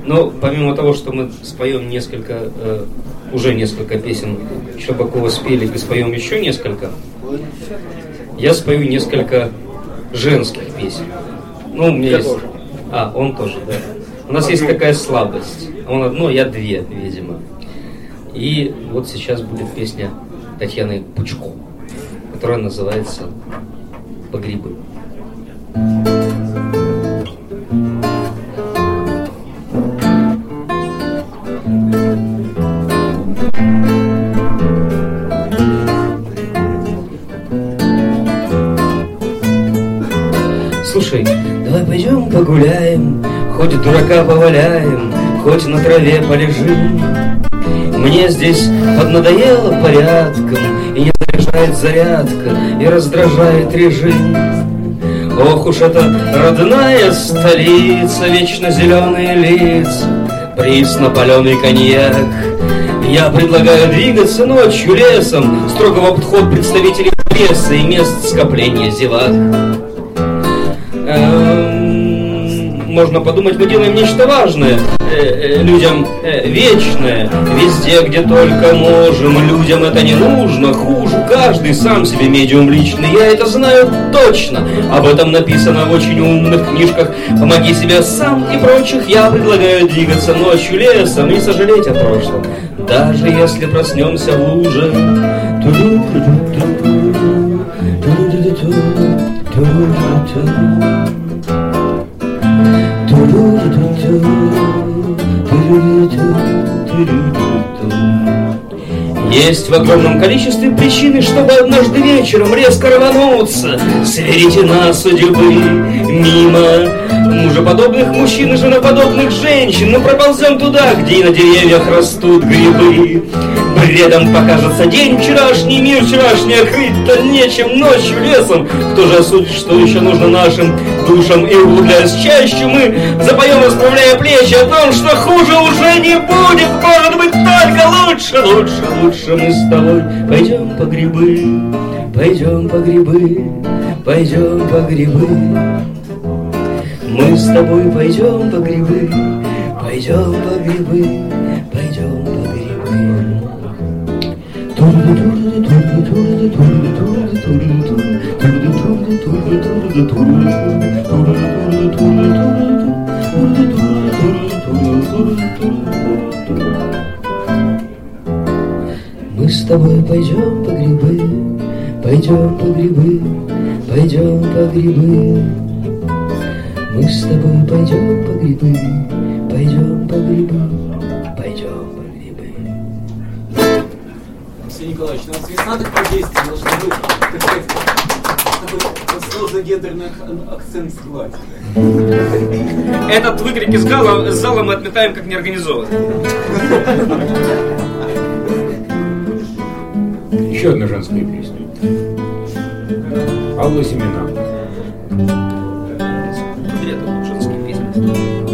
Но помимо того, что мы споем уже несколько песен Щербакова спели и споем еще несколько, я спою несколько женских песен. Ну, у меня есть... он тоже, да. У нас есть такая слабость. Он одно, я две, видимо. И вот сейчас будет песня Татьяны Пучко, которая называется «По грибы». Слушай, давай пойдем погуляем, хоть дурака поваляем, хоть на траве полежим. Мне здесь поднадоело порядком, и не заряжает зарядка, и раздражает режим. Ох уж эта родная столица, вечно зеленые лица, присно-паленый коньяк. Я предлагаю двигаться ночью лесом, строго в обход представителей прессы и мест скопления зевак. Можно подумать, мы делаем нечто важное, людям вечное, везде, где только можем. Людям это не нужно, хуже, каждый сам себе медиум личный. Я это знаю точно, об этом написано в очень умных книжках. Помоги себе сам и прочих. Я предлагаю двигаться ночью лесом и сожалеть о прошлом, даже если проснемся в луже. Есть в огромном количестве причины, чтобы однажды вечером резко рвануться с веретена судьбы мимо мужеподобных мужчин и женоподобных женщин. Мы проползем туда, где на деревьях растут грибы. Бредом покажется день вчерашний, мир вчерашний окрыть-то нечем, ночью лесом. Кто же осудит, что еще нужно нашим душам? И углубляясь чаще, мы запоем, расправляя плечи, о том, что хуже уже не будет. Может быть, только лучше, лучше, лучше мы с тобой пойдем по грибы, пойдем по грибы, пойдем по грибы. Мы с тобой пойдем по грибы, пойдем по грибы, пойдем по грибы. Мы с тобой пойдем по грибы, пойдем по грибы, пойдем по грибы. Мы с тобой пойдем по грибы, пойдем по грибы, пойдем по грибы. Алексей Николаевич, у нас весна такое действие должно быть, так сказать, такой сложный гендерный акцент сливать. Этот выкрик из зала мы отметаем как неорганизованный. Еще одна женская песня. Алла Семена. Женские песни.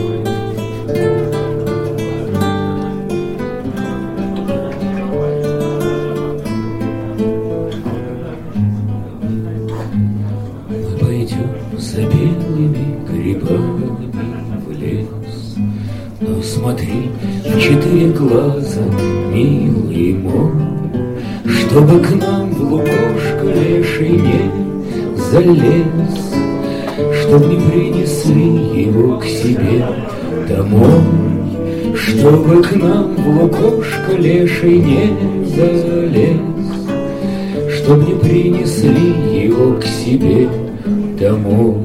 Мы пойдем за белыми грибами в лес, но смотри в 4 глаза, милый мой, чтобы к нам в лукошко леший не залез, чтоб не принесли его к себе домой, чтобы к нам в лукошко леший не залез, чтоб не принесли его к себе домой.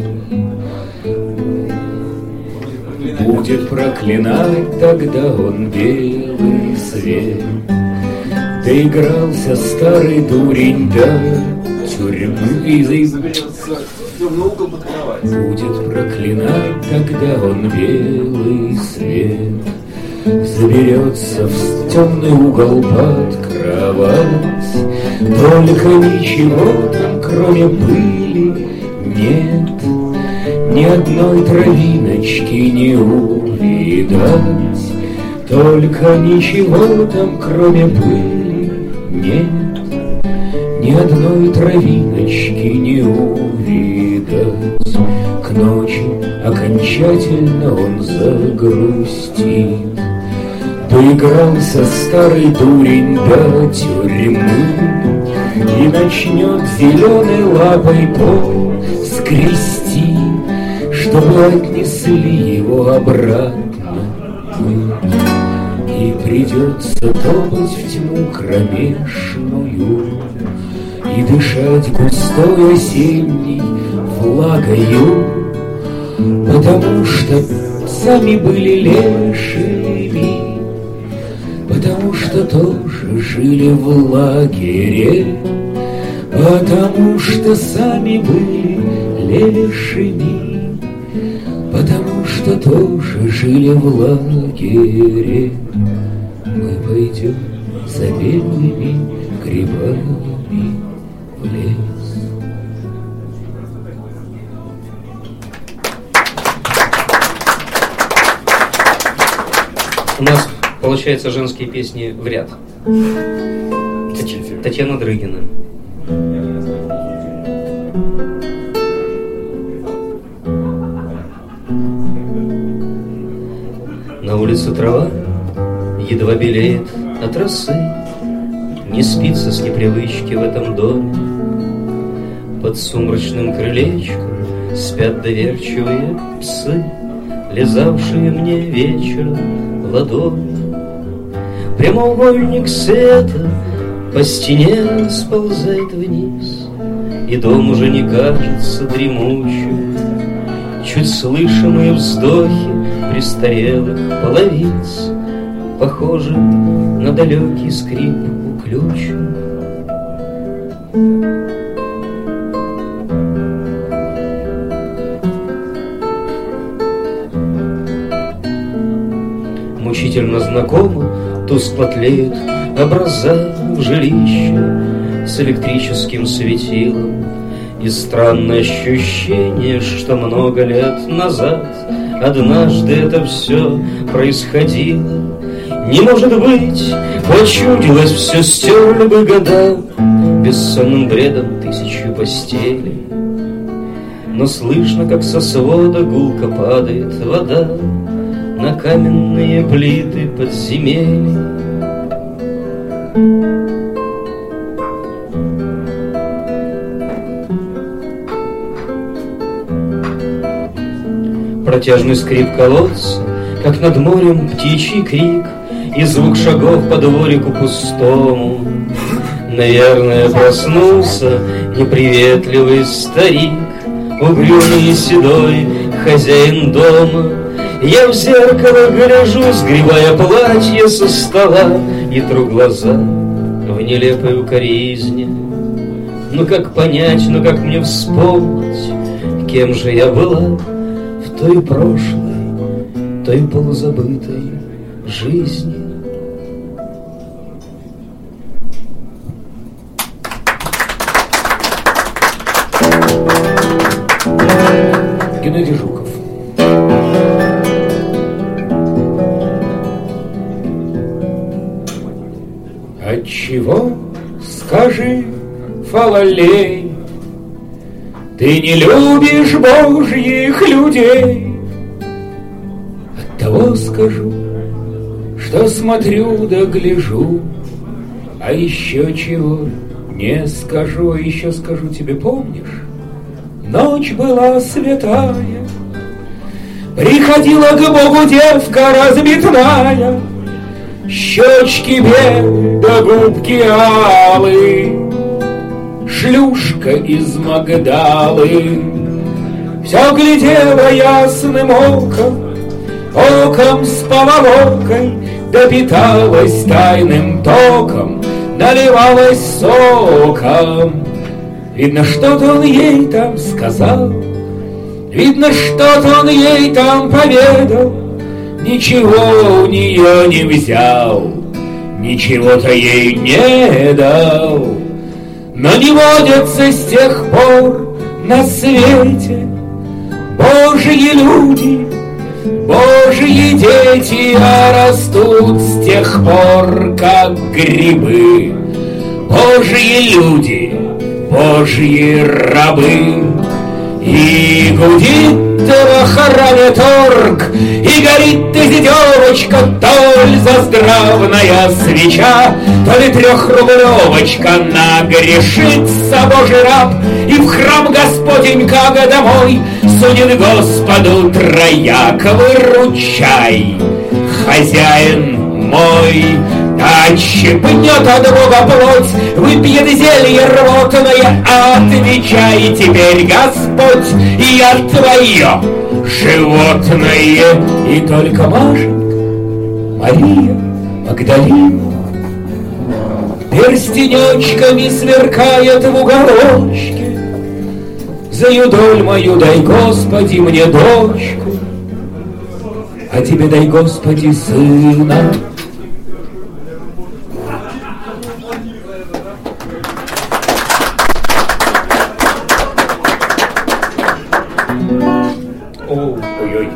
Будет проклинать тогда он белый свет, доигрался старый дурень до тюрьмы и будет проклинать тогда он белый свет, заберется в темный угол под кровать, только ничего там кроме пыли нет, ни одной травиночки не увидать, только ничего там кроме пыли нет, ни одной травиночки не увидать. К ночи окончательно он загрустит. Доигрался старый дурень до тюрьмы и начнет зеленой лапой пол скрести, чтобы отнесли его обратно. И придется топать в тьму кромешную и дышать густой осенней влагою, потому что сами были лешими, потому что тоже жили в лагере, потому что сами были лешими, потому что тоже жили в лагере. Мы пойдем за белыми грибами в лес. У нас, получается, женские песни в ряд. Татьяна Дрыгина. На улице трава едва белеет от росы, не спится с непривычки в этом доме. Под сумрачным крылечком спят доверчивые псы, лизавшие мне вечером ладони. Прямоугольник света по стене сползает вниз, и дом уже не кажется дремучим. Чуть слышимые вздохи престарелых половиц похожи на далекий скрип уключен. Мучительно знакомо тускло тлеют образа в жилище с электрическим светилом, и странное ощущение, что много лет назад однажды это все происходило. Не может быть, почудилось все, стерли бы года бессонным бредом тысячу постелей. Но слышно, как со свода гулко падает вода на каменные плиты подземелий. Протяжный скрип колодца, как над морем птичий крик, и звук шагов по дворику пустому. Наверное, проснулся неприветливый старик, угрюмый и седой хозяин дома. Я в зеркало гляжу, сгребая платье со стола, и тру глаза в нелепой укоризне. Ну как понять, ну как мне вспомнить, кем же я была в той прошлой, той полузабытой жизни? Геннадий Жуков. Отчего, скажи, Фалалей, ты не любишь божьих людей? Оттого скажу, что смотрю да гляжу, а еще чего не скажу, а еще скажу тебе, помнишь? Ночь была святая, приходила к Богу девка разбитная, щечки белые да губки алые, шлюшка из Магдалы. Все глядела ясным оком, оком с поволокой, да питалась тайным током, наливалась соком. Видно, что-то он ей там сказал, видно, что-то он ей там поведал, ничего у нее не взял, ничего-то ей не дал. Но не водятся с тех пор на свете Божьи люди, Божьи дети, а растут с тех пор, как грибы. Божьи люди, Божьи рабы, и И гудит в охране торг, и горит издевочка, то ли заздравная свеча, то ли трехрублевочка. Нагрешится Божий раб, и в храм Господенька домой судит Господу трояк: выручай, хозяин мой. Отщипнет от Бога плоть, выпьет зелье рвотное, отвечай теперь, Господь, я твое животное. И только Машенька, Мария Магдалина перстенечками сверкает в уголочке. За юдоль мою дай, Господи, мне дочку, а тебе дай, Господи, сына. Ой-ой.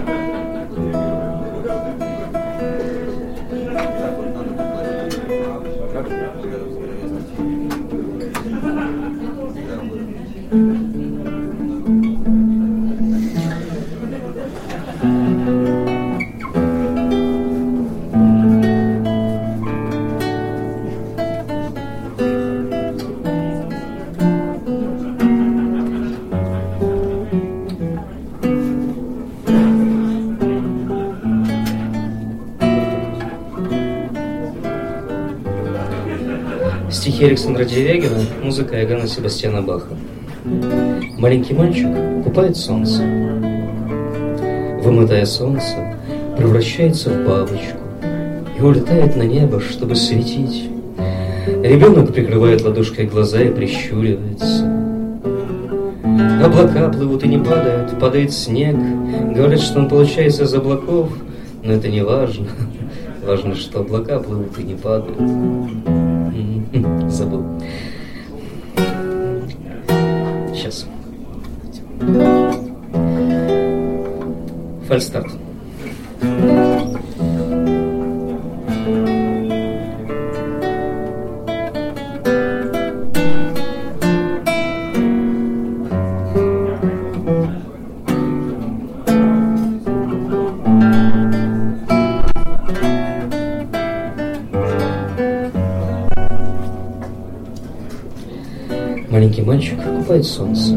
Стихи Александра Деревягина, музыка Иоганна Себастьяна Баха. Маленький мальчик купает солнце. Вымытое солнце превращается в бабочку и улетает на небо, чтобы светить. Ребенок прикрывает ладошкой глаза и прищуривается. Облака плывут и не падают, падает снег. Говорят, что он получается из облаков, но это не важно. Важно, что облака плывут и не падают. Забыл. Сейчас. Фальстарт. Маленький мальчик купает солнце.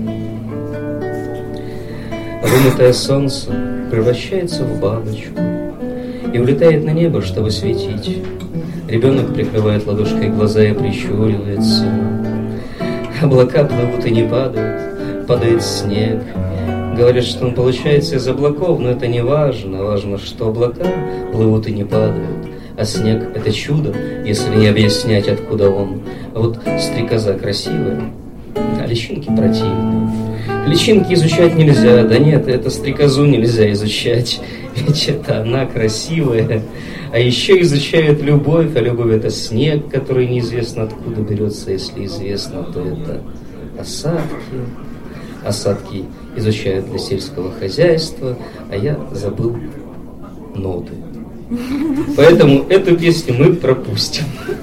Вымытое солнце превращается в бабочку и улетает на небо, чтобы светить. Ребенок прикрывает ладошкой глаза и прищуривается. Облака плывут и не падают, падает снег. Говорят, что он получается из облаков, но это не важно. Важно, что облака плывут и не падают. А снег — это чудо, если не объяснять, откуда он. А вот стрекоза красивая, а личинки противные. Личинки изучать нельзя. Да нет, это стрекозу нельзя изучать. Ведь это она красивая. А еще изучают любовь. А любовь — это снег, который неизвестно откуда берется. Если известно, то это осадки. Осадки изучают для сельского хозяйства. А я забыл ноты. Поэтому эту песню мы пропустим.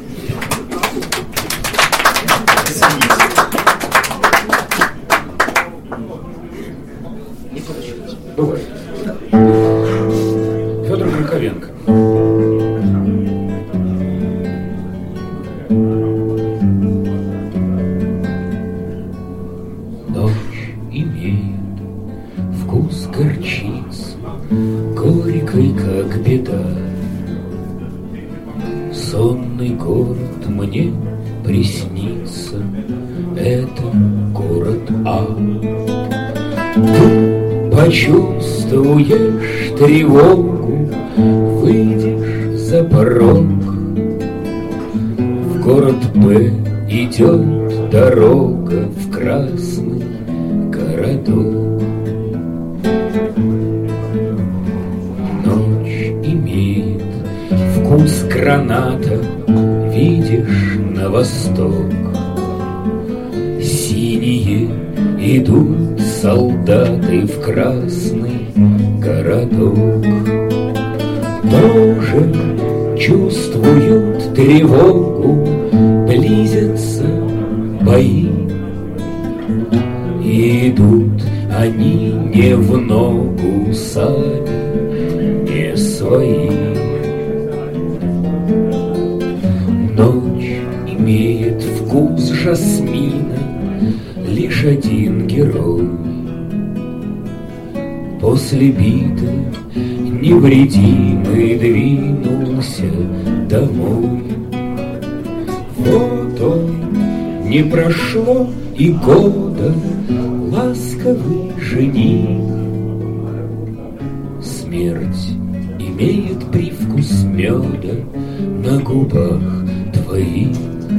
Не получилось. Бывает. Федор Краковенко. Ночь имеет вкус горчицы, горькой, как беда. Сонный город мне приснится, это город А. Ты почувствуешь тревогу, выйдешь за порог. В город Б идет дорога в красный городок. Ночь имеет вкус граната, видишь на восток. Синие идут солдаты в красный городок. Тоже чувствуют тревогу, близятся бои. Идут они не в ногу сами, не свои. Ночь имеет вкус жасмина, лишь один герой. После битвы невредимый двинулся домой. Вот он, не прошло и года, ласковый жених. Смерть имеет привкус меда на губах твоих.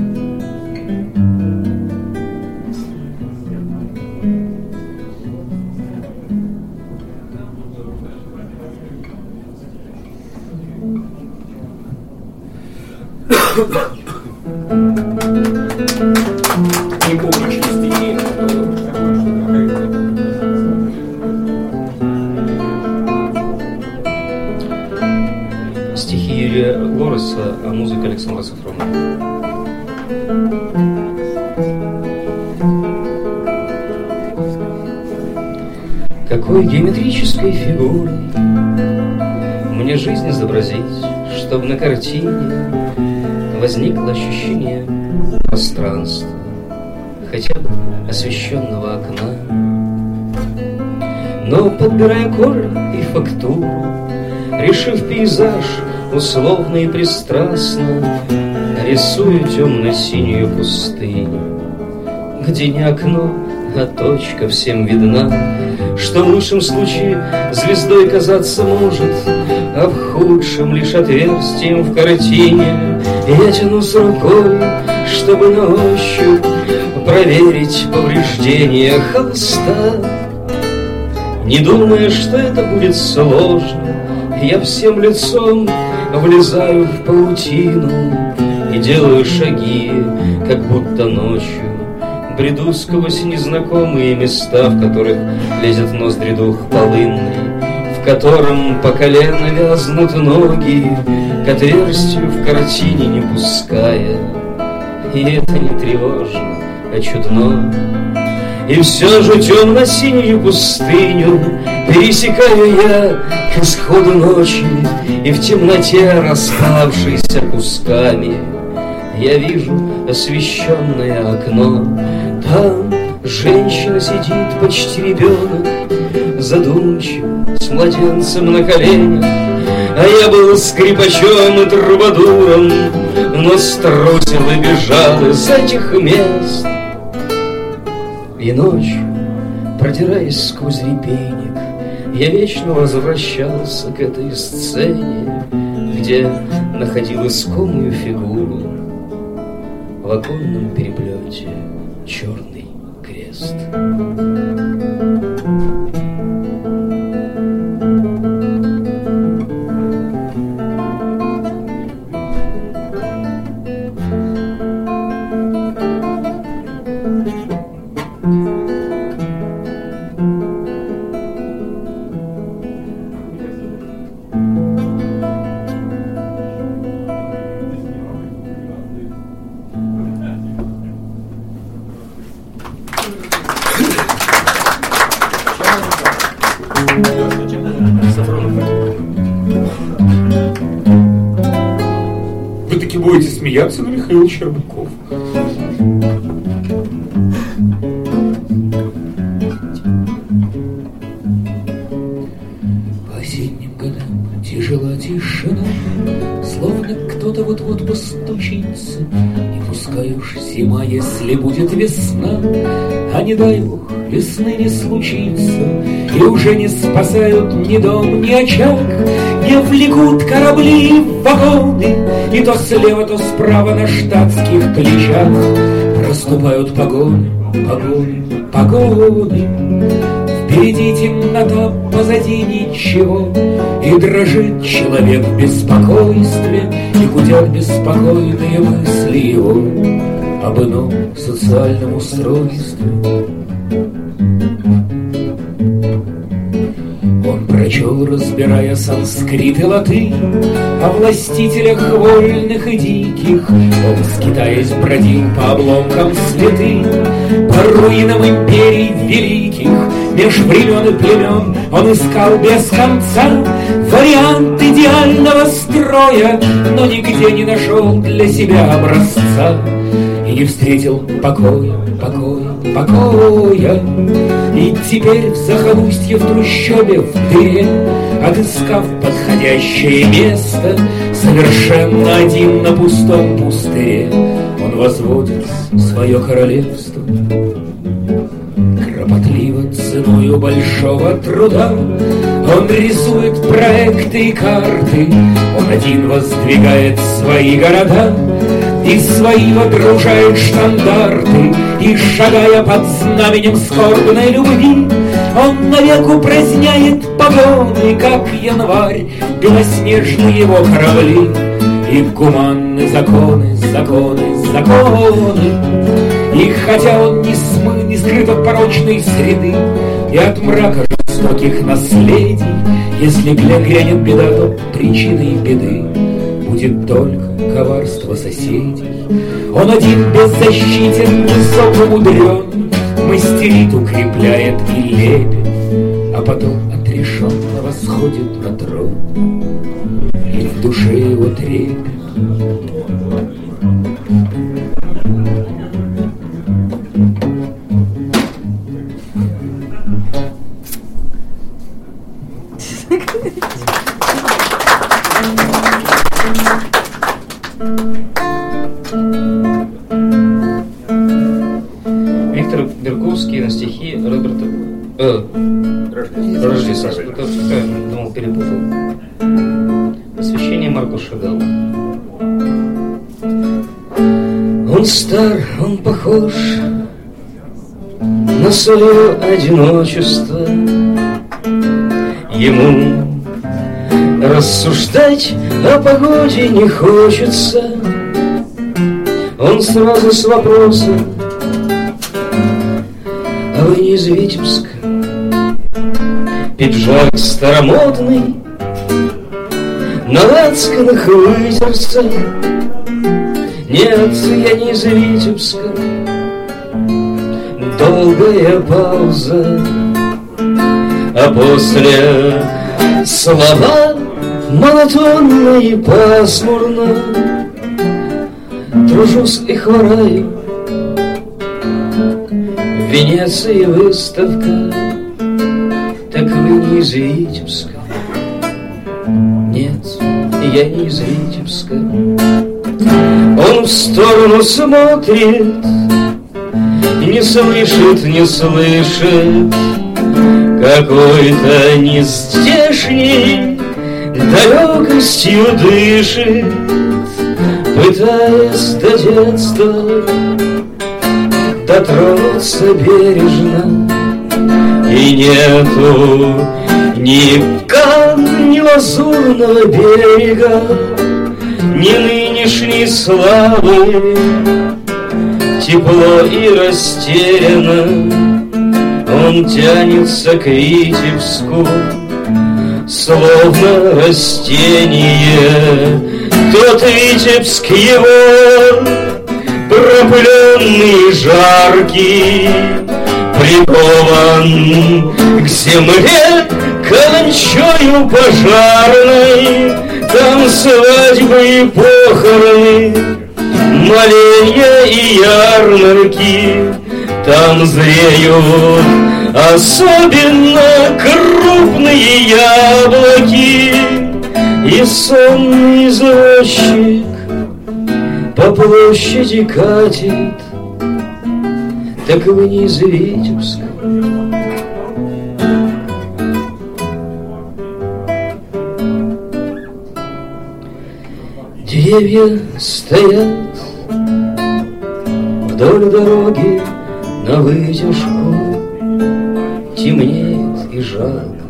Не помню, что стихи. Стихи Юрия Лороса, а музыка Александра Сафронова. Какой геометрической фигурой мне жизнь изобразить, чтобы на картине возникло ощущение пространства, хотя бы освещенного окна. Но, подбирая корни и фактуру, решив пейзаж условно и пристрастно, рисую темно-синюю пустыню, где не окно, а точка всем видна, что в лучшем случае звездой казаться может, а в худшем лишь отверстием в картине. Я тянусь рукой, чтобы на ощупь проверить повреждения холста, не думая, что это будет сложно. Я всем лицом влезаю в паутину и делаю шаги, как будто ночью бреду сквозь незнакомые места, в которых лезет ноздри дух полынный, в котором по колено вязнут ноги, к отверстию в картине не пуская. И это не тревожно, а чудно. И все же темно-синюю пустыню пересекаю я к исходу ночи, и в темноте, распавшейся кусками, я вижу освещенное окно. Там женщина сидит, почти ребенок, задумчиво, с младенцем на коленях. А я был скрипачом и трубадуром, но струсил и бежал из этих мест. И ночью, продираясь сквозь репейник, я вечно возвращался к этой сцене, где находил искомую фигуру в оконном переплете черный крест. Вы таки будете смеяться, но Михаил Щербаков. По осенним годам тяжела тишина, словно кто-то вот-вот постучится. И пускай уж зима, если будет весна, а не дай бог весны не случится, и уже не спасают ни дом, ни очаг, не влекут корабли в вагоны, и то слева, то справа на штатских плечах проступают погоны, погоны, погоны. Впереди темнота, позади ничего, и дрожит человек в беспокойстве, и гудят беспокойные мысли его об ином социальном устройстве. Он прочел, разбирая санскрит и латынь, о властителях вольных и диких. Он, скитаясь, бродил по обломкам святынь, по руинам империй великих, меж времен и племен он искал без конца вариант идеального строя, но нигде не нашел для себя образца и не встретил покоя. И теперь в захолустье, в трущобе, в дыре, отыскав подходящее место, совершенно один на пустом пустыре, он возводит свое королевство. Кропотливо ценою большого труда он рисует проекты и карты, он один воздвигает свои города и свои водружает штандарты, и, шагая под знаменем скорбной любви, он навек упраздняет погоны, как январь, белоснежные его корабли, и гуманны законы. И хотя он не скрыт от порочной среды и от мрака жестоких наследий, если грянет беда, то причиной беды будет только коварство соседей. Он один беззащитен, высоко мудрен, мастерит, укрепляет и лепит, а потом отрешенно восходит на трон, и в душе его трепет. Виктор Берковский на стихи Роберта Рождественского. Думал, перепутал. Посвящение Марку Шагалу. Он стар, он похож на свое одиночество. Ему рассуждать о погоде не хочется. Он сразу с вопросом: а вы не из Витебска? Пиджак старомодный, на лацканах вытерся. Нет, я не из Витебска. Долгая пауза, а после слова монотонно и пасмурно. Тружусь и хвораю, в Венеции выставка. Так вы не из Витебска? Нет, я не из Витебска. Он в сторону смотрит и не слышит, какой-то нездешней далекостью дышит, пытаясь до детства дотронуться бережно. И нету ни камня, ни лазурного берега, ни нынешней славы. Тепло и растерянно он тянется к Витебску, словно растение. Тот Витебск его пропыленный, жаркий, прикован к земле каланчою пожарной. Там свадьбы и похороны, моления и ярмарки. Там зреют особенно крупные яблоки, и сонный извозчик по площади катит. Так вы не из Витебска? Деревья стоят вдоль дороги на вытяжку, темнеет и жалко,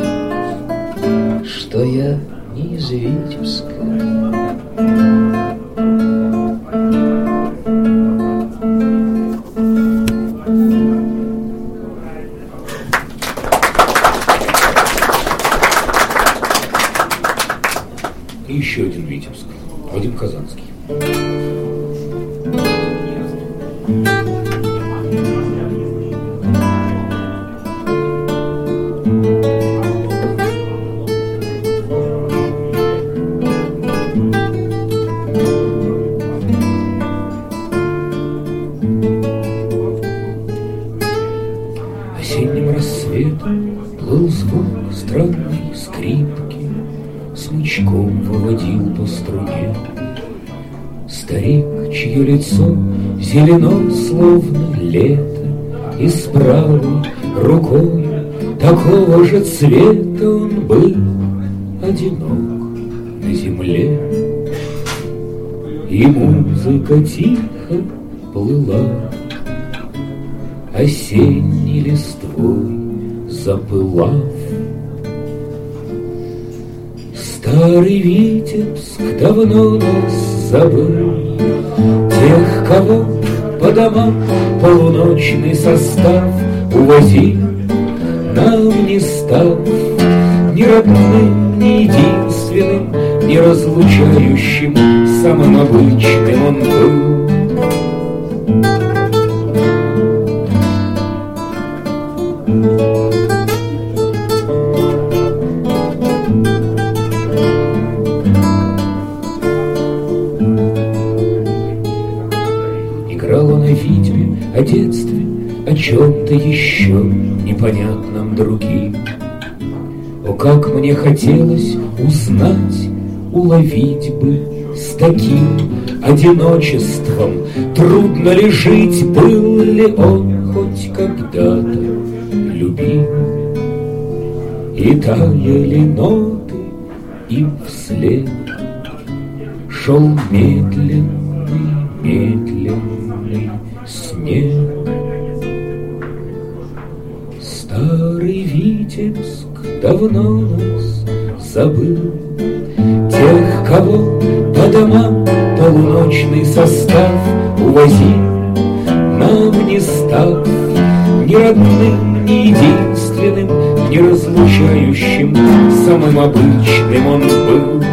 что я не из Витебска. И еще один Витебск, Вадим Казанский. смычком выводил по струне. Старик, чье лицо зелено, словно лето, и с правой рукой такого же цвета он был одинок на земле. И музыка тихо плыла осенней листвой запылав. Старый Витебск давно нас забыл, тех, кого по домам полуночный состав увозил, нам не став ни родным, ни единственным, ни разлучающим, самым обычным он был. Играл он о Витьбе, о детстве, о чем-то еще непонятном другим. О, как мне хотелось узнать, уловить бы с таким одиночеством, трудно ли жить, был ли он хоть когда-то любим. И таяли ноты, и вслед шел медленный, медленный снег. Старый Витебск давно нас забыл, тех, кого по домам полуночный состав увозил, нам не став ни родным, ни единственным, ни разлучающим, самым обычным он был.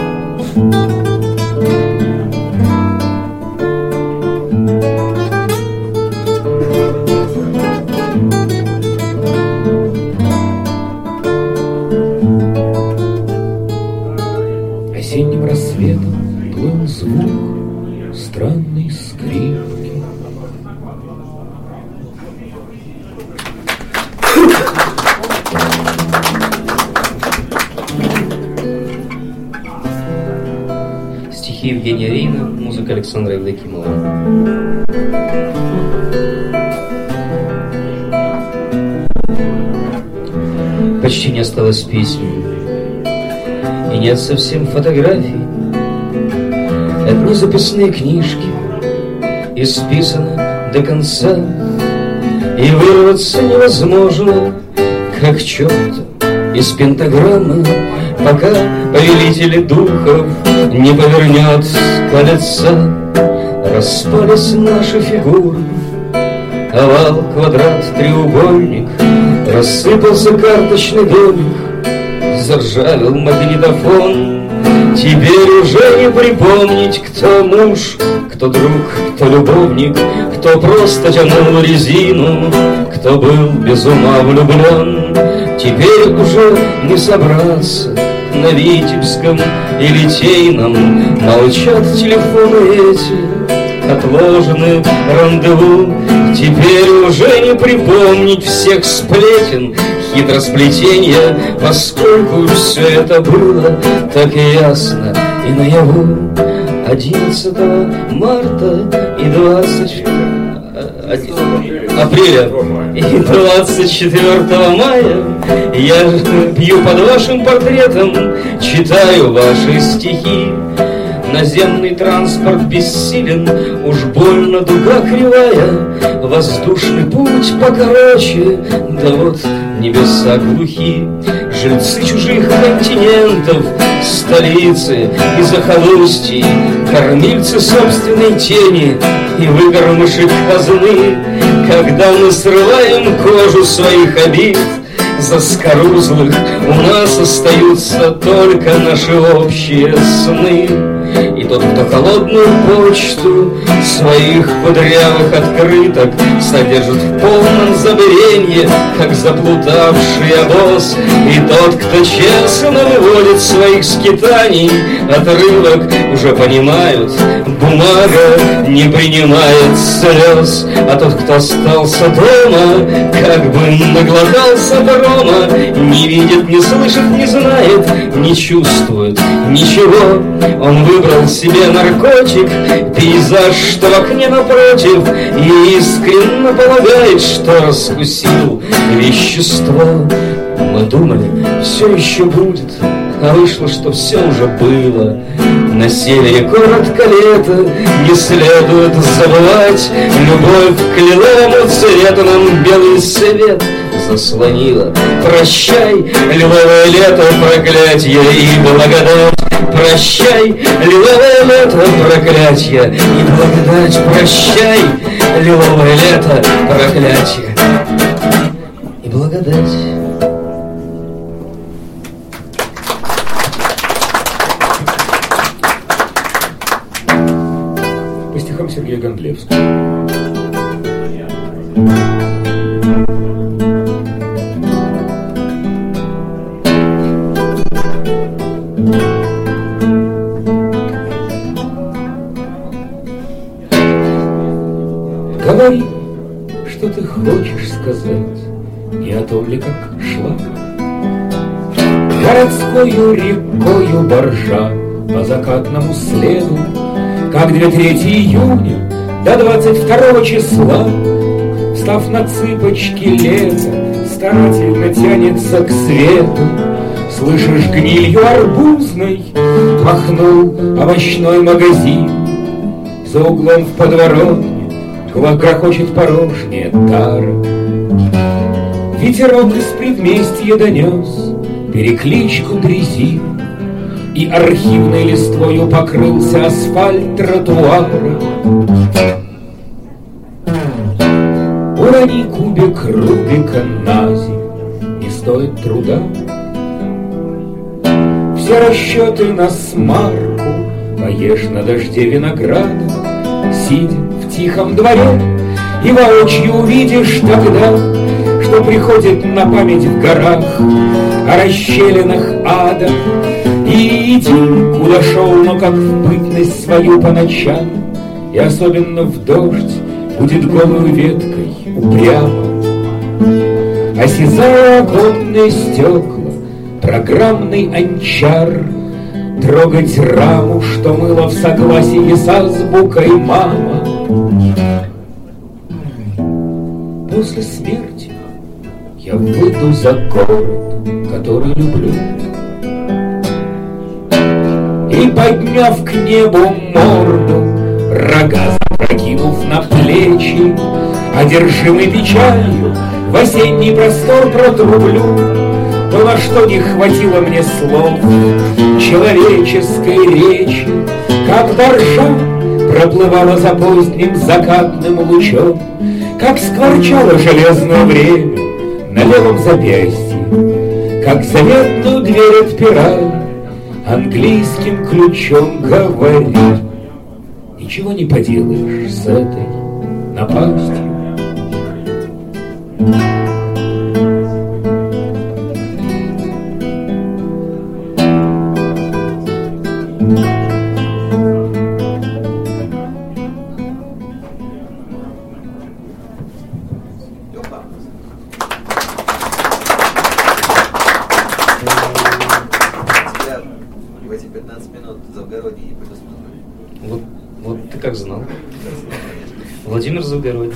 Осенним рассветом плыл звук странной скрипки. Стихи Евгения Рейна, музыка Александра Евдокимова. Почти не осталось писем, и нет совсем фотографий. Одни записные книжки, исписаны до конца, и вырваться невозможно, как черт из пентаграммы, пока повелитель духов не повернет колеца. Распались наши фигуры, овал, квадрат, треугольник, рассыпался карточный домик, заржавел магнитофон. Теперь уже не припомнить, кто муж, кто друг, кто любовник, кто просто тянул резину, кто был без ума влюблен. Теперь уже не собраться на Витебском и Литейном, молчат телефоны эти, отложены рандеву. Теперь уже не припомнить всех сплетен, хитросплетенья, поскольку все это было так ясно и наяву. 11 марта и 20 апреля и 24 мая я пью под вашим портретом, читаю ваши стихи. Наземный транспорт бессилен, уж больно дуга кривая, воздушный путь покороче, да вот небеса глухи. Жильцы чужих континентов, столицы и захолустья, кормильцы собственной тени и выгормыши казны. Когда мы срываем кожу своих обид, заскорузлых у нас остаются только наши общие сны. И тот, кто холодную почту своих кудрявых открыток содержит в полном забвенье, как заплутавший обоз. И тот, кто честно выводит своих скитаний отрывок, уже понимают, бумага не принимает слез. А тот, кто остался дома, как бы наглотался парома, не видит, не слышит, не знает, не чувствует ничего. Он выбрал себе наркотик, пейзаж, что в окне напротив, и искренне полагает, что раскусил вещество. Мы думали, все еще будет, а вышло, что все уже было. На севере коротко лето, не следует забывать. Любовь к лиловому цвету нам белый свет заслонила. Прощай, лиловое лето, проклятье и благодать. Прощай, лиловое лето, проклятье и благодать. Прощай, лиловое лето, проклятье и благодать. По стихам Сергея Гондлевского. Говори, что ты хочешь сказать, не о том ли, как шла городскою рекою боржа по закатному следу, как 2/3 июня до 22 числа, встав на цыпочки, лето старательно тянется к свету. Слышишь, гнилью арбузной махнул овощной магазин. За углом в подворотне грохочет порожняя тара. Ветерок из предместья донес перекличку дрезин, и архивной листвою покрылся асфальт тротуара. Урони кубик Рубика на землю, не стоит труда. Все расчеты на смарку, поешь на дожде винограда. Сидя в тихом дворе, и воочию увидишь тогда, что приходит на память в горах о расщелинах ада. И иди, куда шел, но как в бытность свою по ночам, и особенно в дождь будет голую веткой упрямо. Осязая оконные стекла, программный анчар, трогать раму, что мыло в согласии с азбукой мама. После смерти я выйду за город, который люблю, и, подняв к небу морду, рога запрокинув на плечи, одержимый печалью в осенний простор протрублю то, на что не хватило мне слов человеческой речи, как боржа проплывала за поздним закатным лучом, как скворчало железное время на левом запястье, как заветную дверь отпирали английским ключом, говори. Ничего не поделаешь с этой напастью. В эти 15 минут Завгородний не предусмотрели. Вот ты как знал. Владимир Завгородний.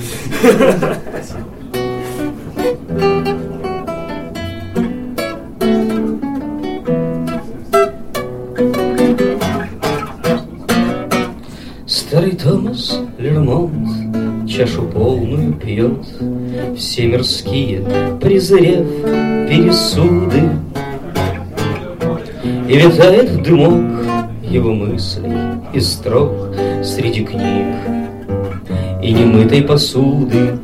Старый Томас Лермонт чашу полную пьет, все мирские презрев пересуды, и витает дымок его мыслей и строк среди книг и немытой посуды.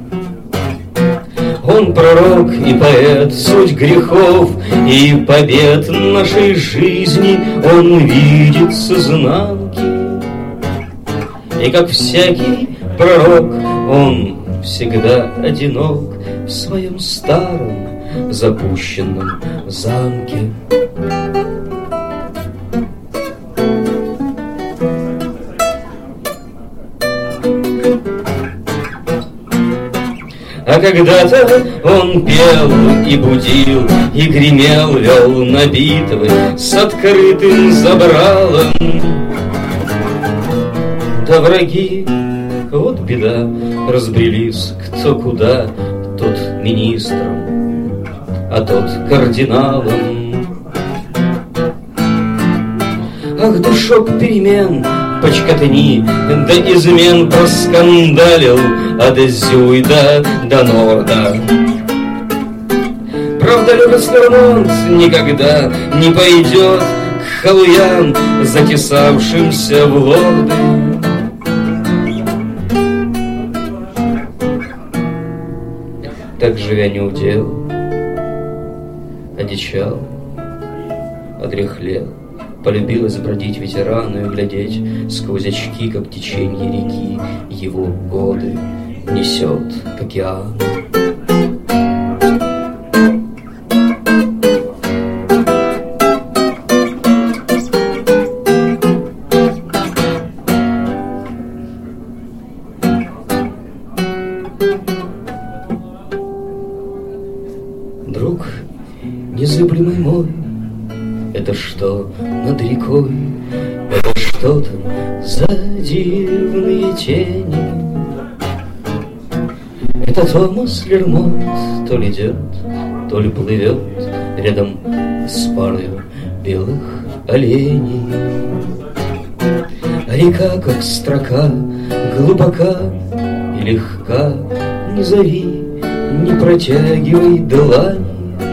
Он пророк и поэт, суть грехов и побед нашей жизни он видит с изнанки. И как всякий пророк, он всегда одинок в своем старом запущенном замке. А когда-то он пел и будил, и гремел, вел на битвы с открытым забралом. Да враги, вот беда, разбрелись кто куда, тот министром, а тот кардиналом. Ах, душок перемен, почкотни, да измен проскандалил от Зюйда до Норда. Правда, любец Лермонт никогда не пойдет к халуям, затесавшимся в лорды. Так живя не удел, одичал, одряхлел. Полюбилось бродить ветерану и глядеть сквозь очки, как течение реки его годы несет к океану. Друг незыблемый мой, это что над рекой? Это что там за дивные тени? Это Томас Лермонт то ли идет, то ли плывет рядом с парою белых оленей. А река, как строка, глубока и легка, не зови, не протягивай длани.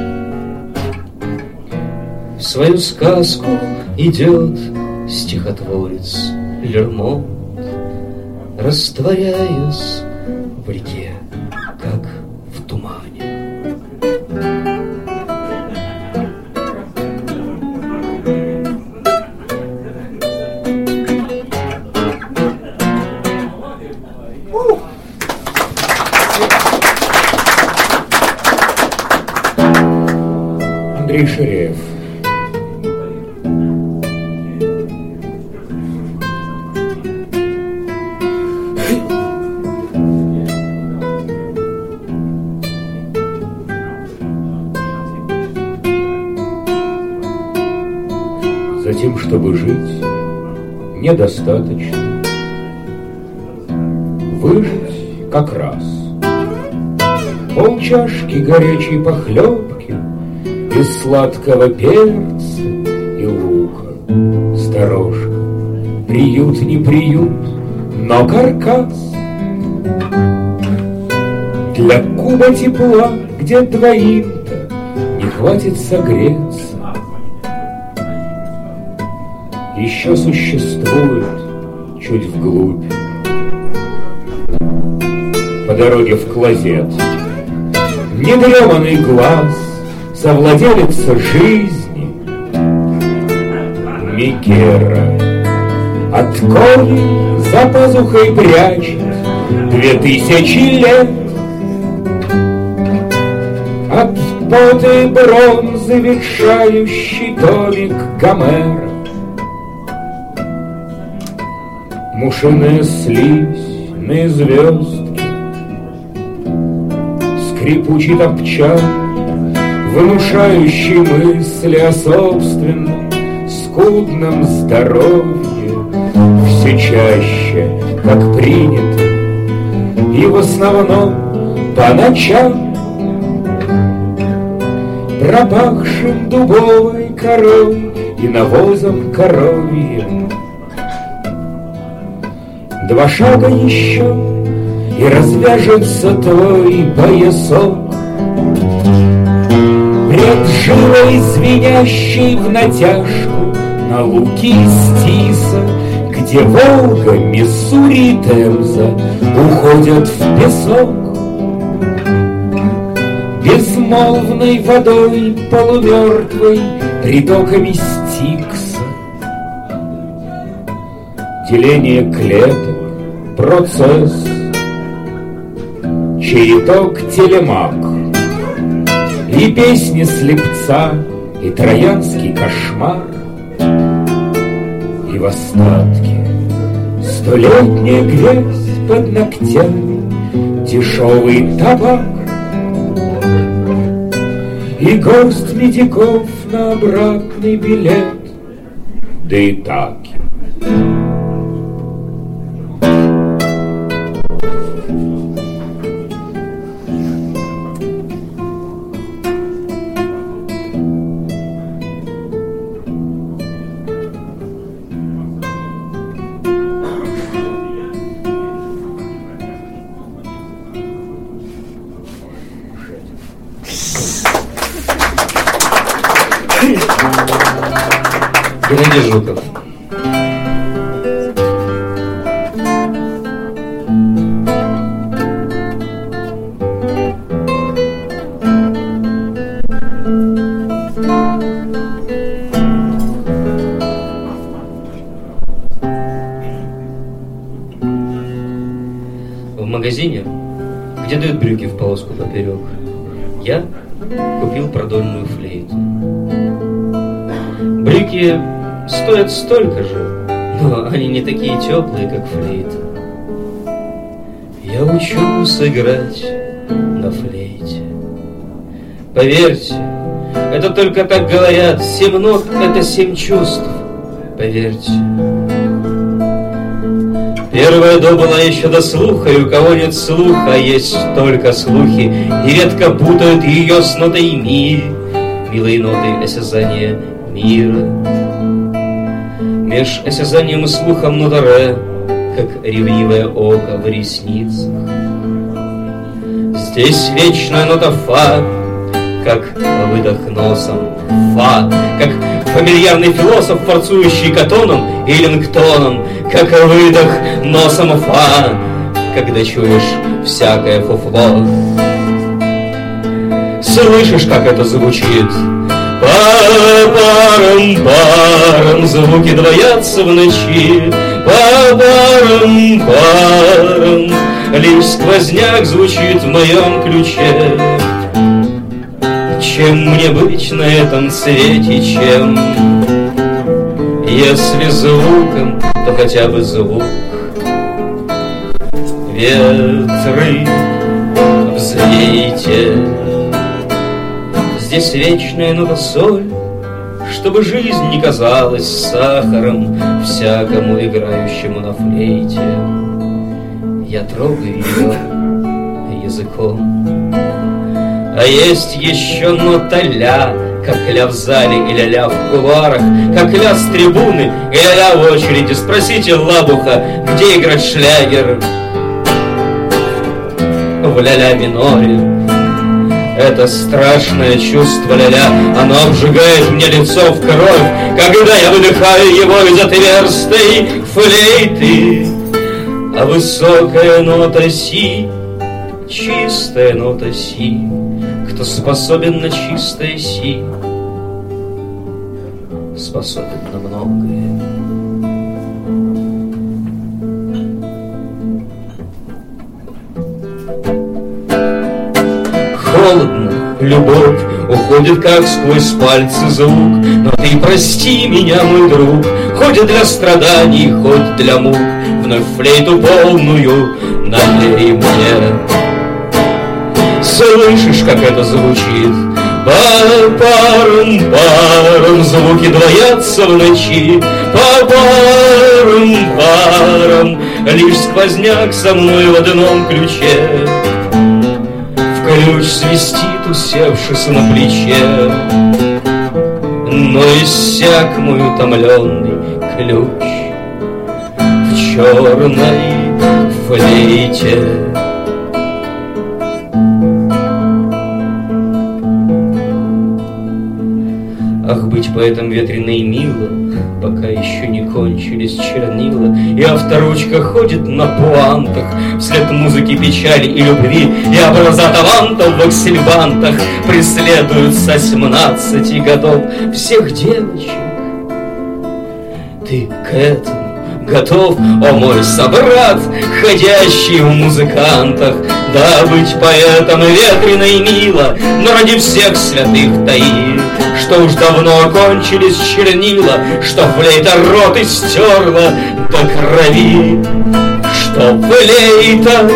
В свою сказку идет стихотворец Лермонт, растворяясь в реке, как в тумане. Андрей Ширяев. Затем, чтобы жить, недостаточно. Выжить как раз. Полчашки горячей похлебки из сладкого перца и лука с дорожкой. Приют не приют, но каркас. Для куба тепла, где двоим-то не хватит согреться. Еще существует чуть вглубь, по дороге в клозет, недреманный глаз совладелица жизни Мегера. От корней за пазухой прячет 2000 лет. От пота и бронзы ветшающий томик Гомера. Мушиная слизь на звездке, скрипучий топчан, внушающий мысли о собственном скудном здоровье, все чаще, как принято, и в основном по ночам, пропахшим дубовой корой и навозом коровьим. 2 шага еще, и развяжется твой поясок. Бред жилой звенящей в натяжку на луки Стиса, где Волга, Миссури и Темза уходят в песок. Безмолвной водой полумертвой притоками Стикса. Деление клеток процесс, чередок телемак, и песни слепца, и троянский кошмар, и в остатке столетняя грязь под ногтями, дешевый табак и горсть медиков на обратный билет, да и так. Геннадий Жуков. В магазине, где дают брюки в полоску поперек, я купил продольную флейту. Брюки стоят столько же, но они не такие теплые, как флейта. Я учусь играть на флейте. Поверьте, это только так говорят, 7 нот — это 7 чувств. Поверьте. Первая до была еще до слуха, и у кого нет слуха, есть только слухи, и редко путают ее с нотой ми, милой нотой осязания мира. Меж осязанием и слухом нота ре, как ревнивое око в ресницах. Здесь вечная нота фа, как выдох носом, фа, как фамильярный философ, форцующий катоном и лингтоном, как выдох носом фа, когда чуешь всякое фуфло. Слышишь, как это звучит? Па-парам-парам, звуки двоятся в ночи. Па-парам-парам, лишь сквозняк звучит в моем ключе. Чем мне быть на этом свете, чем? Если звуком, то хотя бы звук. Ветры, взвейте. Здесь вечная нота соль, чтобы жизнь не казалась сахаром всякому играющему на флейте. Я трогаю ее языком. А есть еще нота ля, как ля в зале и ля-ля в кулуарах, как ля с трибуны и ля-ля в очереди. Спросите Лабуха, где играть шлягер в ля-ля миноре. Это страшное чувство ля-ля, оно обжигает мне лицо в кровь, когда я выдыхаю его из отверстой флейты. А высокая нота си, чистая нота си, кто способен на чистое си, способен на многое. Холодно, любовь уходит, как сквозь пальцы звук. Но ты прости меня, мой друг, хоть для страданий, хоть для мук. Вновь флейту полную налей мне. Слышишь, как это звучит? Па-парам-парам, звуки двоятся в ночи. Па-парам-парам, лишь сквозняк со мной в одном ключе. Ключ свистит, усевшись на плече, но иссяк мой утомленный ключ в черной флейте. Ах, быть поэтом ветрено и мило, пока еще не кончились чернила, и авторучка ходит на пуантах вслед музыки печали и любви, и образа талантов в аксельбантах преследуют со 17 годов всех девочек. Ты к этому готов, о мой собрат, ходящий в музыкантах, да быть поэтом ветрено и мило, но ради всех святых таи, что уж давно окончились чернила, что флейта рот истерла до крови, что флейта,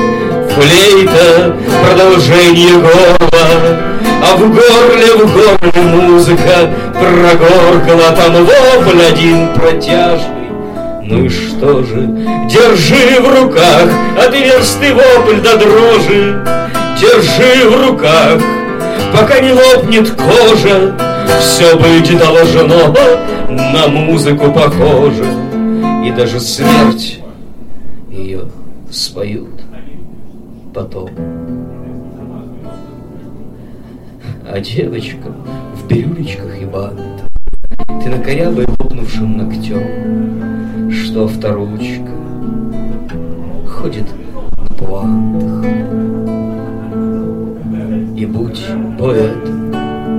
продолжение горла, а в горле музыка прогоркала, там вопль один протяжный. Ну и что же, держи в руках отверстый вопль до дрожи, держи в руках, пока не лопнет кожа, все быть должно на музыку похоже, и даже смерть ее споют потом. А девочка в брюлечках и бантах, ты накорябай лопнувшим ногтем, что авторучка ходит на пуантах. И будь поэтом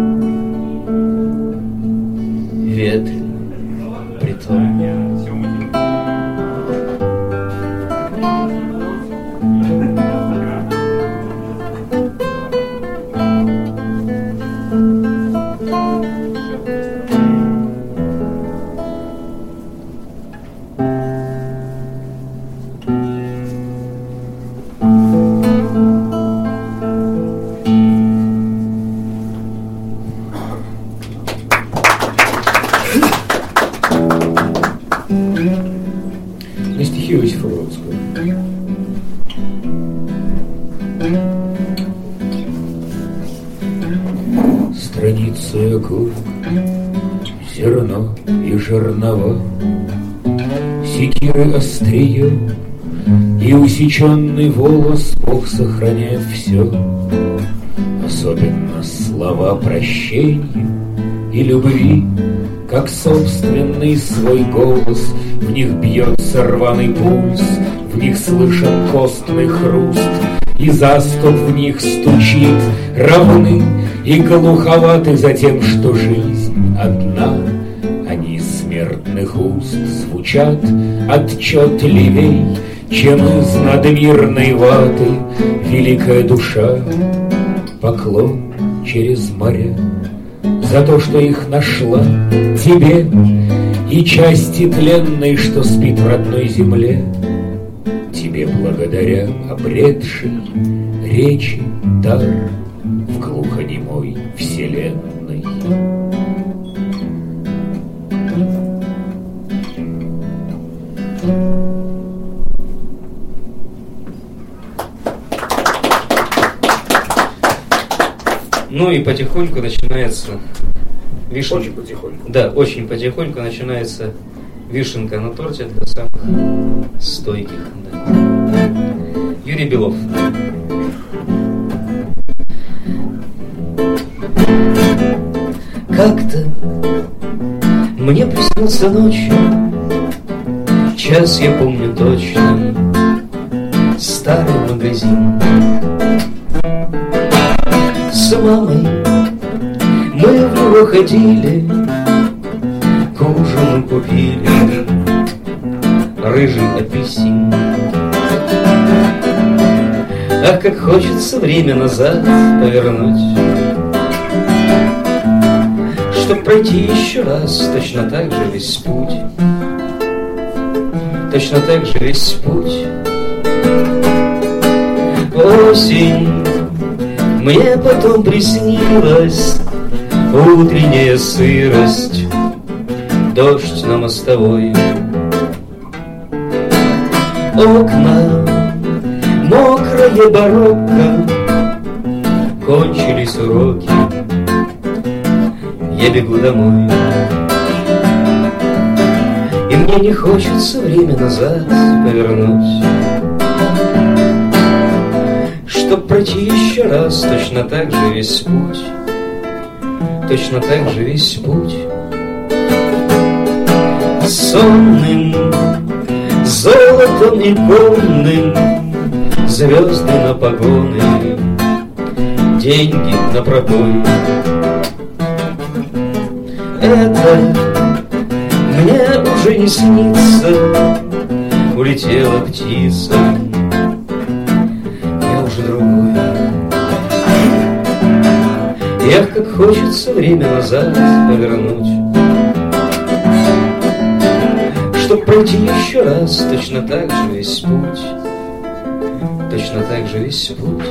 ветреным притом. На стихи Иосифа Бродского. Страницы окурок, зерно и жернова, секиры острие и усеченный волос, Бог сохраняет все, особенно слова прощения и любви, как собственный свой голос. В них бьется рваный пульс, в них слышен костный хруст, и заступ в них стучит, равны и глуховаты за тем, что жизнь одна. Они из смертных уст звучат отчетливей, чем из надмирной ваты. Великая душа, поклон через моря за то, что их нашла тебе, и части тленной, что спит в родной земле. Тебе благодаря обретшей речи дар в глухонемой вселенной. Ну и потихоньку начинается вишенка. Очень потихоньку. Да, очень потихоньку начинается вишенка на торте для самых стойких. Да. Юрий Белов. Как-то мне приснился ночью, час я помню точно, старый магазин. С мамой мы в него ходили, к ужину купили рыжий апельсин. Ах, как хочется время назад повернуть, чтоб пройти еще раз точно так же весь путь, точно так же весь путь. Осень мне потом приснилась, утренняя сырость, дождь на мостовой, окна, мокрое барокко, кончились уроки, я бегу домой. И мне не хочется время назад повернуть, чтоб пройти еще раз точно так же весь путь, точно так же весь путь. Сонным золотом иконным звезды на погоны, деньги на пробой. Это мне уже не снится, прилетела птица. Я уже другой. Эх, как хочется время назад повернуть, чтоб пройти еще раз точно так же весь путь, точно так же весь путь.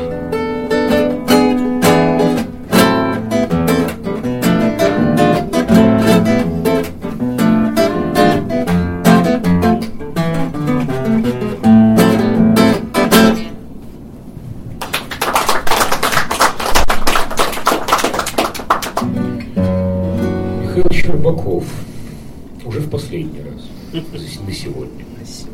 Михаил Щербаков. Уже в последний раз. На сегодня.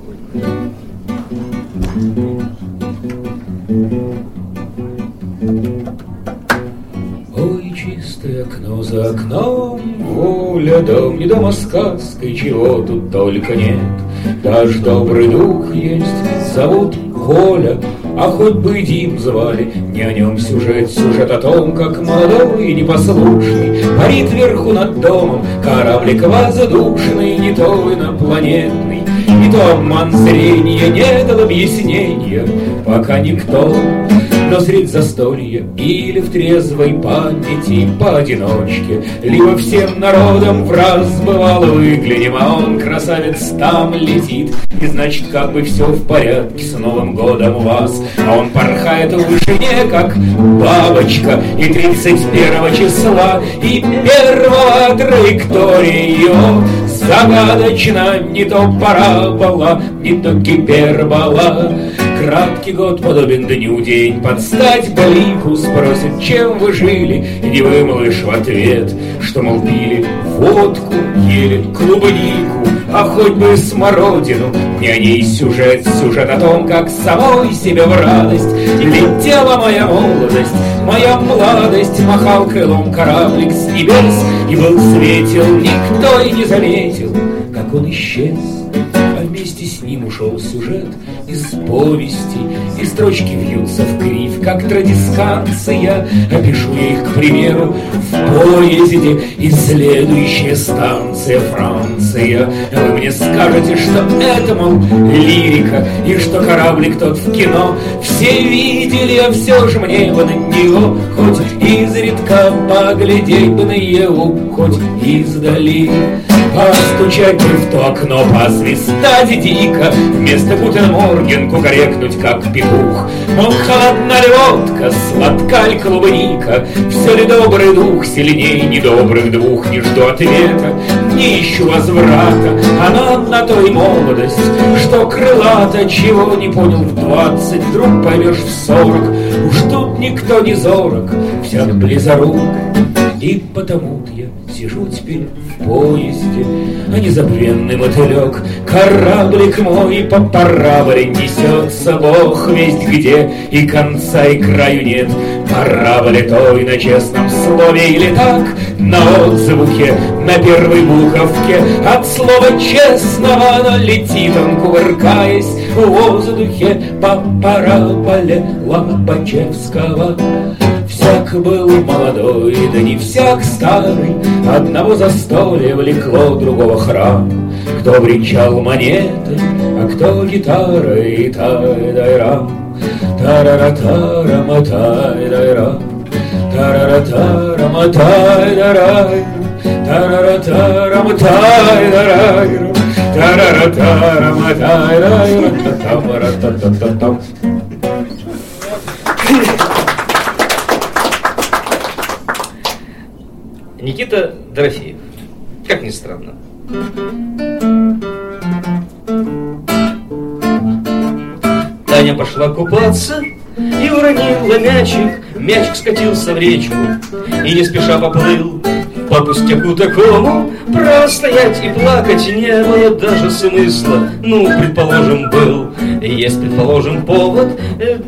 Ой, чистое окно за окном, воля, дом, не дом, а сказка, и чего тут только нет. Даже добрый дух есть, зовут Коля, а хоть бы и Дим звали, не о нем сюжет о том, как молодой и непослушный парит вверху над домом кораблик воздушный, не то инопланетный, не то обман зрения, не дал объяснения, пока никто. Но средь застолья или в трезвой памяти поодиночке, либо всем народом враз бывало выглянем, а он, красавец, там летит, и значит, как бы все в порядке, с Новым годом у вас. А он порхает в вышине, как бабочка, и 31 числа, и первого траектория его загадочно, не то парабола, не то гипербола. Краткий год подобен дню, день под стать блику. Спросит, чем вы жили, и не вымолвишь в ответ, что, мол, пили водку, ели клубнику, а хоть бы смородину. Не о ней сюжет о том, как самой себе в радость летела моя молодость, моя младость. Махал крылом кораблик с небес, и был светел, никто и не заметил, как он исчез. А вместе с ним ушел сюжет из повести, и строчки вьются в кривь, как традисканция. Опишу я их, к примеру, в поезде, и следующая станция Франция. Вы мне скажете, что это, мол, лирика, и что кораблик тот в кино все видели, а все же мне бы на него хоть изредка поглядеть бы на его, хоть издали. Постучать бы в то окно, посвистать дико, вместо Гутен Морген кукарекнуть, как петух. Мол, холодна ли водка, сладка ли клубника, все ли добрый дух сильней недобрых двух. Не жду ответа, не ищу возврата, она на то и молодость, что крылата. Чего не понял в 20, вдруг поймешь в 40. Уж тут никто не зорок, всяк близорук. И потому-то я сижу теперь в поезде, а незабвенный мотылек, кораблик мой по параболе несется бог весть где, и конца и краю нет. Параболе той на честном слове или так, на отзвуке, на первой буковке от слова честного, но летит он, кувыркаясь в воздухе по параболе Лобачевского. Всяк был молодой, да не всяк старый, одного застолья влекло, другого храм. Кто бренчал монетой, а кто гитарой, тай-дай-рам, тарара-тара-матай-дай-рам, тарара-тара-матай-дай-рам, тарара-тара-матай-дай-рам, тарара-тара-матай-дай-рам. Никита Дорофеев. Как ни странно. Таня пошла купаться и уронила мячик. Мячик скатился в речку и не спеша поплыл. По пустяку такому простоять и плакать не было даже смысла. Ну, предположим, был. Есть, предположим, повод.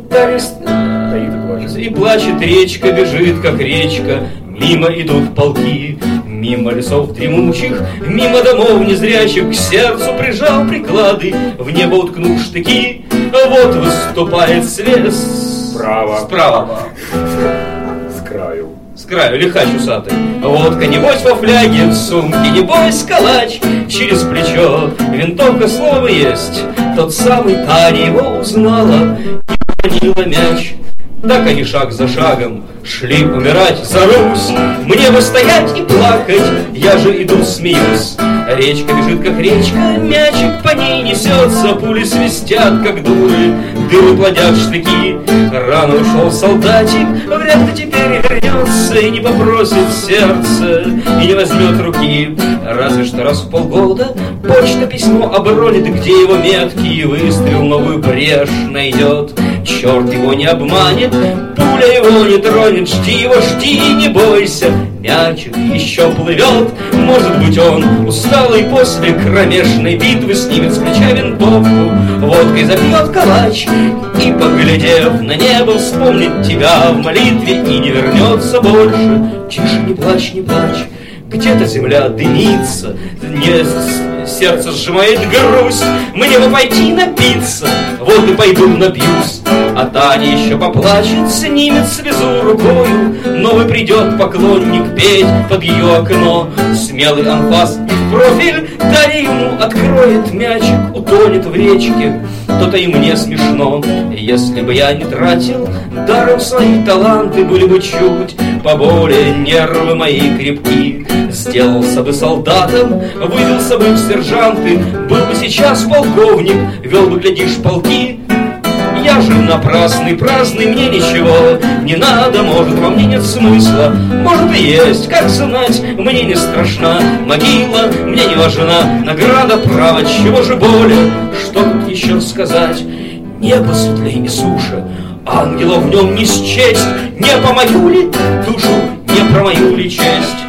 И плачет речка, бежит, как речка. Мимо идут полки, мимо лесов дремучих, мимо домов незрячих. К сердцу прижал приклады, в небо уткнул штыки. Вот выступает свет. Справа. Справа. С краю. С краю лихач усатый. Водка, небось, во фляге, в сумке, небось, калач. Через плечо винтовка, слово есть. Тот самый Таня его узнала и уронила мяч. Так они шаг за шагом шли умирать за Русь. Мне бы стоять и плакать, я же иду смеюсь. Речка бежит, как речка, мячик по ней несется. Пули свистят, как дуры, дыры плодят штыки. Рано ушел солдатик, вряд ли теперь вернется. И не попросит сердце, и не возьмет руки. Разве что раз в полгода почта письмо обронит, где его меткий выстрел новую брешь найдет. Черт его не обманет, пуля его не тронет. Жди его, жди, не бойся, мячик еще плывет. Может быть, он усталый после кромешной битвы снимет с плеча винтовку, водкой запьет калач и, поглядев на небо, вспомнит тебя в молитве и не вернется больше. Тише, не плачь, не плачь, где-то земля дымится, сердце сжимает грусть. Мне бы пойти напиться, вот и пойду напьюсь. А Таня еще поплачет, снимет слезу рукою. Новый придет поклонник петь под ее окно. Смелый анфас в профиль Таня ему откроет. Мячик утонет в речке, то-то и мне смешно. Если бы я не тратил даром свои таланты, были бы чуть поболее нервы мои крепки. Сделался бы солдатом, выбился бы в сержанты, был бы сейчас полковник, вел бы, глядишь, полки. Я же напрасный, праздный, мне ничего не надо, может, во мне нет смысла, может и есть, как знать, мне не страшна могила, мне не важна награда, право, чего же более, что тут еще сказать? Небо светлей и суше, ангелов в нем не счесть, не по мою ли душу, не про мою ли честь?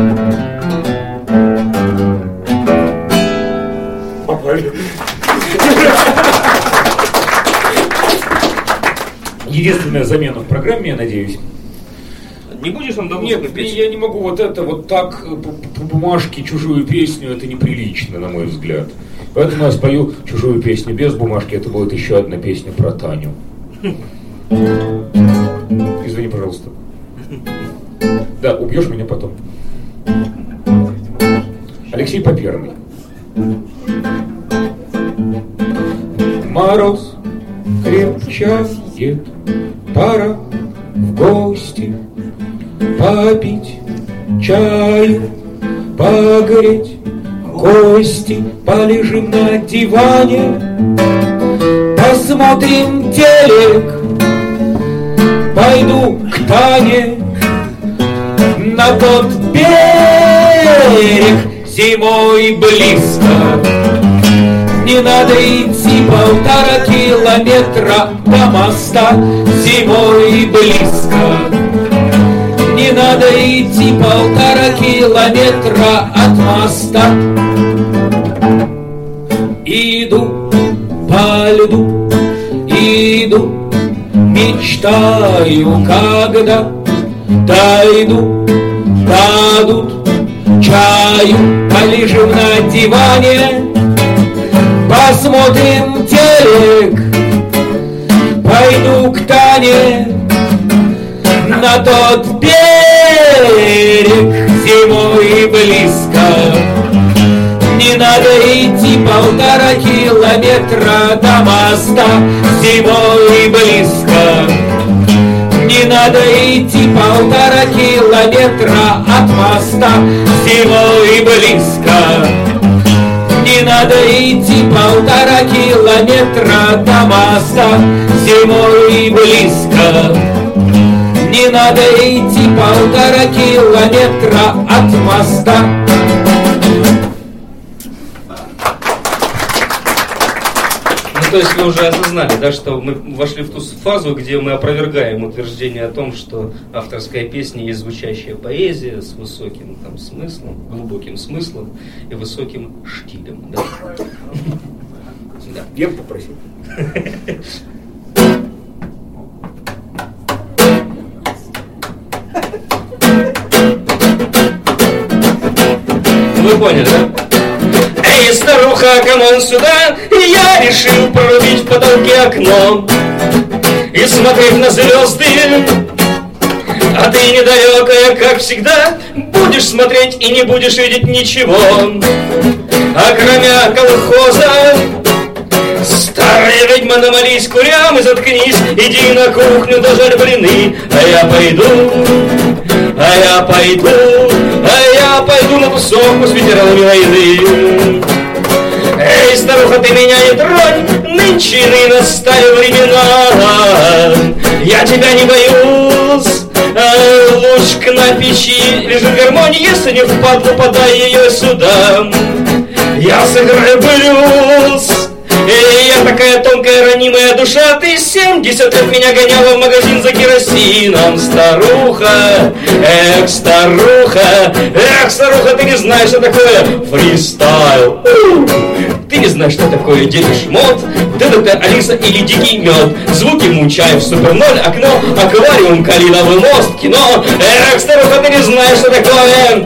Единственная замена в программе, я надеюсь. Не будешь нам давно? Нет, я не могу вот это вот так по бумажке чужую песню, это неприлично, на мой взгляд. Поэтому я спою чужую песню без бумажки, это будет еще одна песня про Таню. Извини, пожалуйста. Да, убьешь меня потом. Алексей Поперный. Мороз крепчает, пора в гости попить чаю, погреть кости, полежим на диване, посмотрим телек, пойду к Тане на тот берег, зимой близко. Не надо идти 1,5 километра до моста, зимой близко. Не надо идти 1,5 километра от моста. Иду по льду, иду, мечтаю, когда дойду, дадут чаю, полежим на диване, посмотрим телек, пойду к Тане на тот берег, зимой близко. Не надо идти 1,5 километра до моста, зимой близко. Не надо идти 1,5 километра от моста, зимой близко. Не надо идти 1,5 километра до моста, зимой близко. Не надо идти 1,5 километра от моста. То есть вы уже осознали, да, что мы вошли в ту фазу, где мы опровергаем утверждение о том, что авторская песня есть звучащая поэзия с высоким там смыслом, глубоким смыслом и высоким штилем. Да? Я бы попросил. Вы поняли, да? Эй, старуха, камон сюда! И я решил прорубить в потолке окно и смотреть на звезды. А ты недалекая, как всегда, будешь смотреть и не будешь видеть ничего. А кроме колхоза, старая ведьма, намолись курям и заткнись, иди на кухню, дожарь блины, а я пойду на тусовку с ветеранами войны. Эй, старуха, ты меня не тронь, нынче иные настали времена. Я тебя не боюсь, ложка на печи лежит гармония, если не впадлу, подай ее сюда. Я сыграю блюз. Я такая тонкая, ранимая душа, ты 70 лет меня гоняла в магазин за керосином. Старуха, старуха, старуха, ты не знаешь, что такое фристайл. Ты не знаешь, что такое Депеш-мод, ДДТ, Алиса или Дикий мед. Звуки Мунчаев, Супер 0, окно, аквариум, Калиновый мост, кино. Старуха, ты не знаешь, что такое...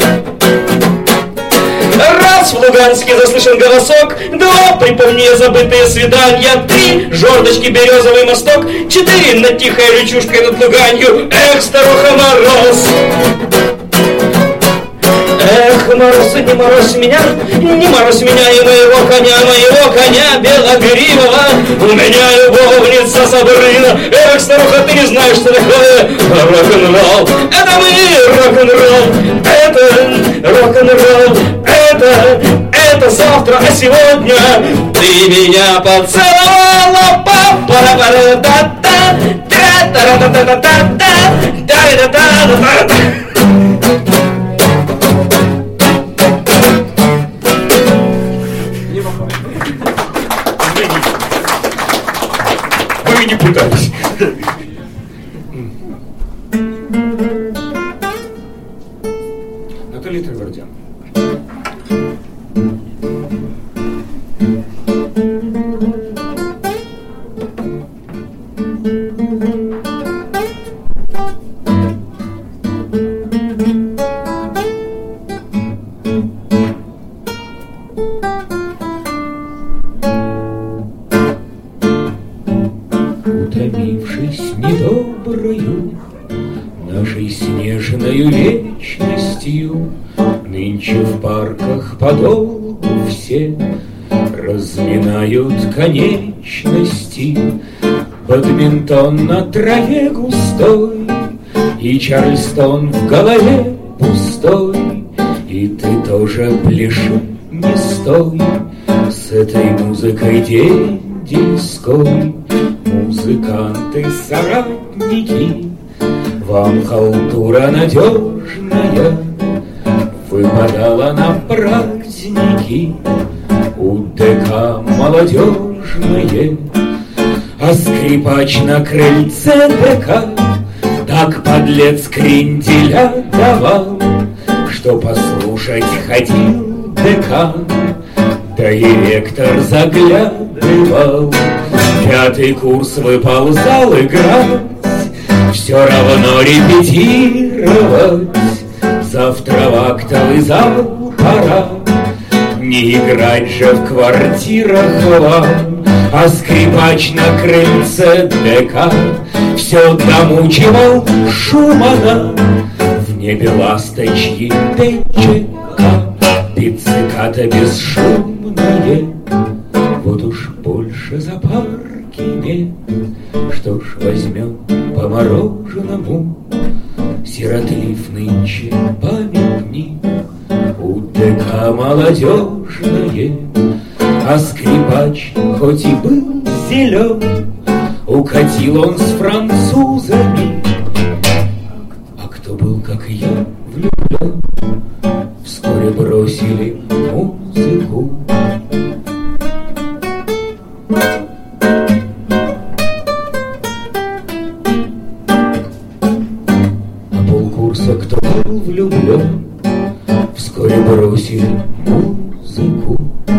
Раз в Луганске заслышан голосок, два, припомни забытые свидания, три, жердочки, березовый мосток, четыре, над тихой речушкой над Луганью, старуха Мороз. Мороз, не морозь меня, не морозь меня и моего коня белогривого. У меня любовница Сабрина. Старуха, ты не знаешь, что такое рок-н-ролл. Это мы, рок-н-ролл, это рок-н-ролл, это завтра, а сегодня ты меня поцеловала. Па-па-ра-па-ра-та-та, та-та-ра-та-та-та-та, та-та-та-та-та. Вы не пытались. Наталья Тровердян. Утомившись недоброю нашей снежною вечностью, нынче в парках подолгу все разминают конечности. Бадминтон на траве густой и Чарльстон в голове пустой. И ты тоже пляши, не стой с этой музыкой день-деньской. Музыканты-соратники, вам халтура надежная выпадала на праздники. У ДК молодежные, а скрипач на крыльце ДК так подлец кренделя давал, что послушать ходил декан, да и ректор заглядывал. Пятый курс выползал играть, все равно репетировать. Завтра в актовый зал пора, не играть же в квартирах вам. А скрипач на крыльце ДК все домучивал Шумана. В небе ласточьи ТЧК, пицциката бесшумное. Вот уж больше зоопарки нет, что ж возьмем по мороженому. Сиротлив нынче памятник, у ДК молодежное. А скрипач, хоть и был силен, укатил он с французами. А кто был, как я, влюблен, вскоре бросили музыку. А полкурса, кто был влюблен, вскоре бросили музыку.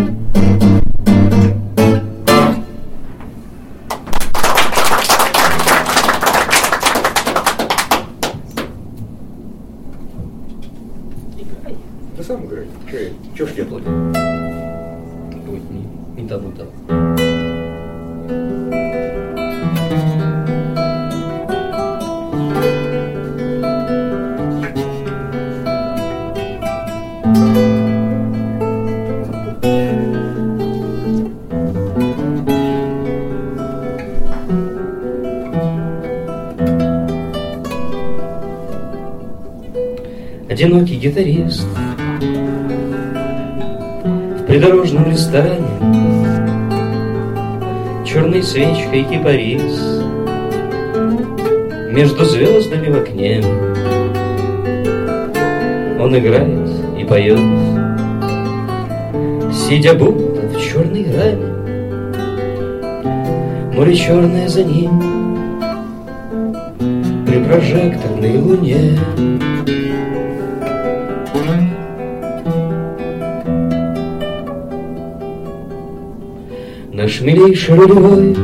Ты сам играй. Чё ж я плачу? Ой, не та. одинокий гитарист в придорожном ресторане, черной свечкой кипарис между звездами в окне. Он играет и поет, сидя будто в черной раме. Море черное за ним при прожекторной луне. Наш милейший рулевой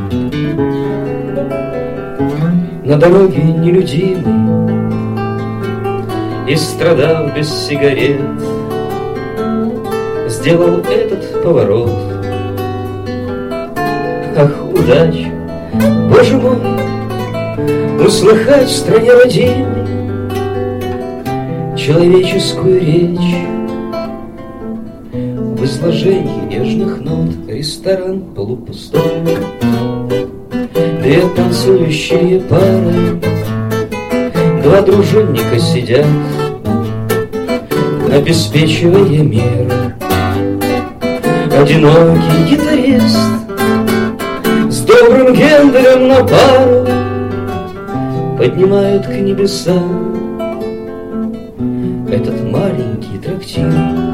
на дороге нелюдимый, истрадав без сигарет, сделал этот поворот. Ах, удача, Боже мой, услыхать в стране родимой человеческую речь в изложении нежных нот. Ресторан полупустой, две танцующие пары, два дружинника сидят, обеспечивая мир. Одинокий гитарист с добрым генделем на пару поднимают к небесам этот маленький трактир.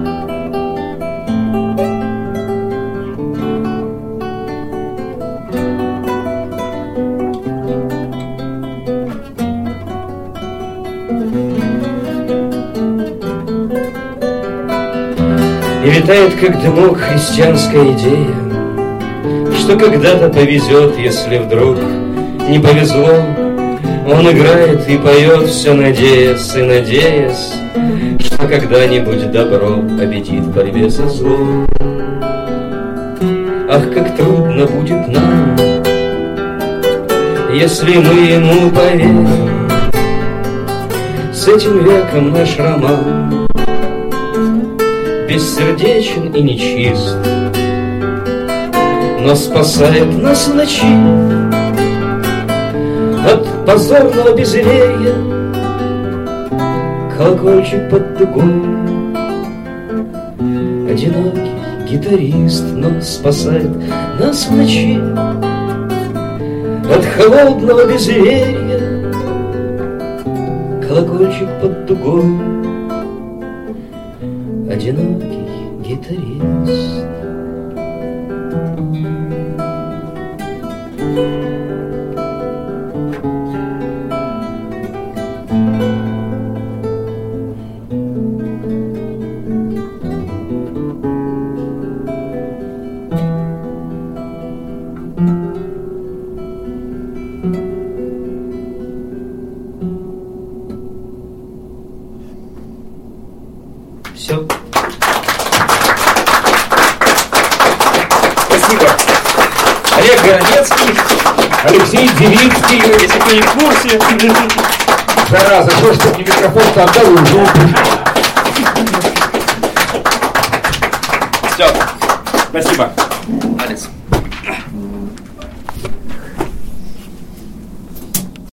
И витает, как дымок, христианская идея, что когда-то повезет, если вдруг не повезло. Он играет и поет, все надеясь и надеясь, что когда-нибудь добро победит в борьбе со злом. Ах, как трудно будет нам, если мы ему поверим. С этим веком наш роман бессердечен и нечист, но спасает нас в ночи от позорного безверия. Колокольчик под дугой, одинокий гитарист, но спасает нас в ночи от холодного безверия. Колокольчик под дугой, одинокий гитарист. Все. Спасибо. Олег Городецкий, Алексей Девицкий. если кто не в курсе. Зараза, что ж ты мне микрофон-то отдал уже? Все. Спасибо. Алекс.